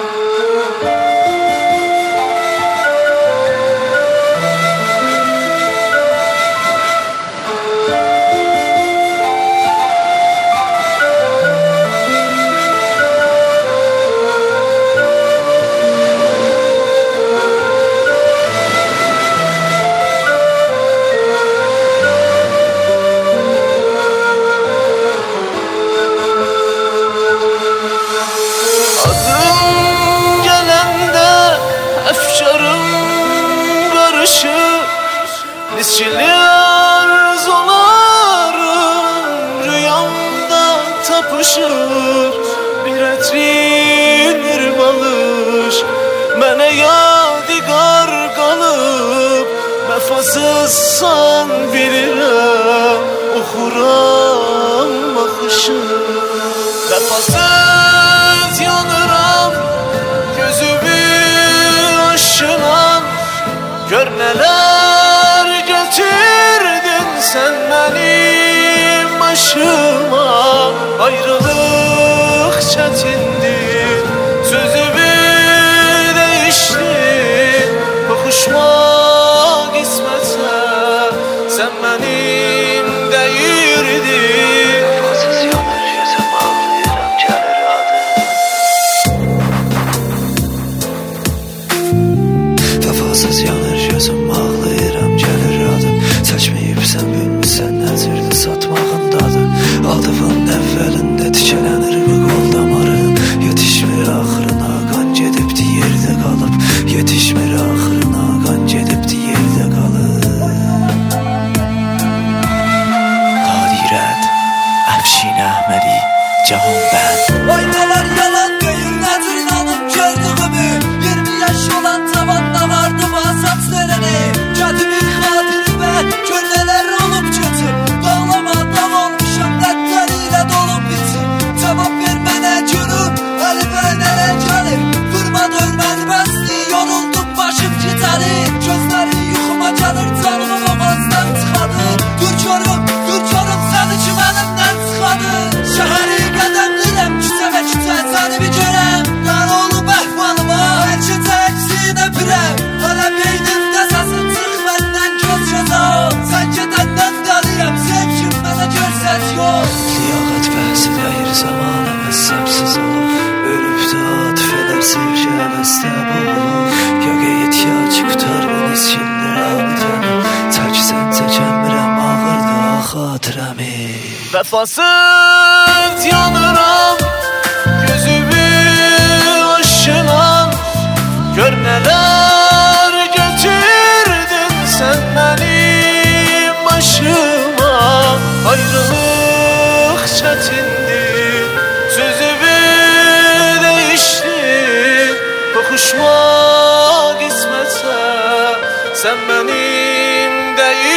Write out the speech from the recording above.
Dizçili arzularım rüyamda tapışır. Bir etrinir balış mənə yadigar qalıb. Vəfasızsan bilirəm, oxuram baxışı. Vəfasız yanıram, gözümü aşınan. Gör nələr getirdin sen benim başıma. Ayrılık çetindir, sözümü değiştin. Kokuşmak ismetse sen benim değildin. Vefasız yanır yüzüm ağlayıram gelir adım. Vefasız yanır yüzüm ağlayıram gelir adım. Seçmeyipsən bilmirsən nəzirdə satmağındadır. Aldığın əvvəlində tikələnir bu qol damarım. Yetişmir axırına qan gedibdi yerdə qalıb. Yetişmir axırına qan gedibdi yerdə qalıb. Qadirət Əfşin Əhmədi Cahan bənd. Oynalar yalan deyil, nədir inanım gördüğümü. 20 yaş olan tavanda vardı vasat sereni. Katimin xatiri və gönlələr olub götür. Dağlama dağ olmuşam, dərdlərilə dolub bitir. Cavab ver mənə gülüm, əlimə nələ gəlir. Vurma dönməli bəsli, yoruldum başım gitarı. Gözləri yuxuma gəlir, canımı boğazdan çıxadır. Dur görüm səni ki mənimdən çıxadır. Şəhəri qədəmliyəm, küçəmə küçə səni bir görəm. Qar olub əhvalıma, hər gecə əksinə birəm. Hələ beynimdə səsin çıx məndən göz yoza. Sən gedəndən dəliyəm, sevkim mənə görsət yox. Liyaqət bəhsi deyir zamanı məzəbsiz olub. Ölübdə atıfələr sevgi əvəzdə boğulub. Göqə ihtiyac qutar beni sildir ağıtəni. Tək səncə kəmirəm ağırda xatirəmi. Vəfasız yanıram, gözümü aşınan. Gör nələr getirdin sen benim başıma. Ayrılık çetindir, sözümü değiştin. Kokuşmak ismetse sen benim değil.